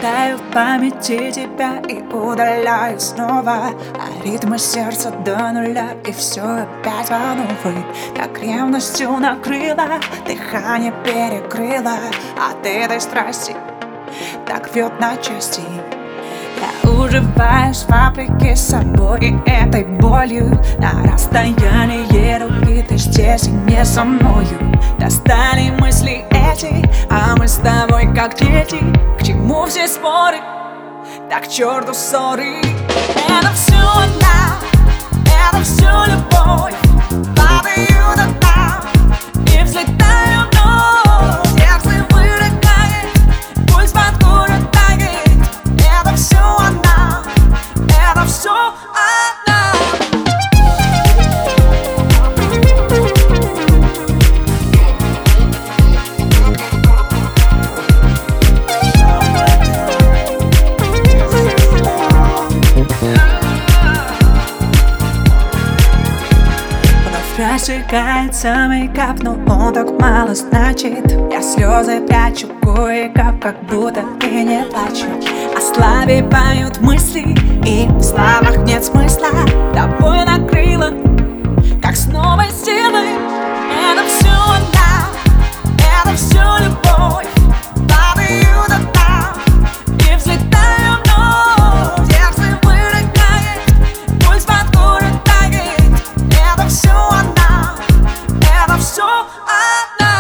Листаю в памяти тебя и удаляю снова, а ритмы сердца до нуля, и все опять по новой. Так ревностью накрыла, дыхание перекрыло от этой страсти, так рвет на части. Я уживаюсь вопреки собой и этой болью. На расстоянии руки ты здесь и не со мною. Достали мысли эти, а мы с тобой как дети. К чему все споры, так к черту ссоры. Это все одна, это все любовь. Падаю до дна и взлетаю вновь. Сердце вырастает, пульс под кожей тает. Это все одна, это все одна. Рассекается мейкап, но он так мало значит. Я слезы прячу кое-как будто и не плачу. Ослабевают мысли, и в словах нет смысла. Тобой накрыло, как с новой силой. Это все одна, это все любовь. Падаю до дна и взлетаю вновь. Сердце вырастает, пульс под кожей тает. Это все одна, это все одна.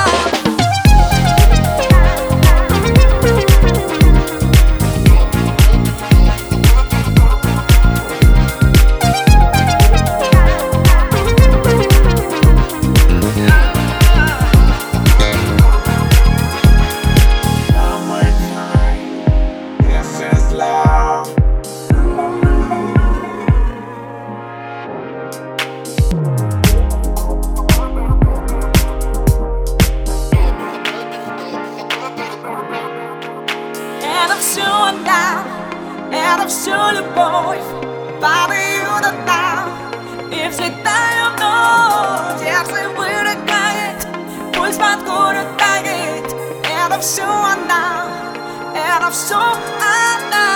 Это все одна, это все любовь. Падаю до дна и взлетаю вновь. Сердце вырастает, пульс под кожей тает. Это все одна, это все одна.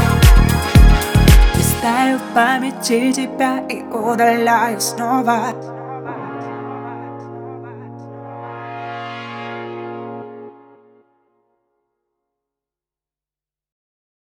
В памяти тебя и удаляю снова.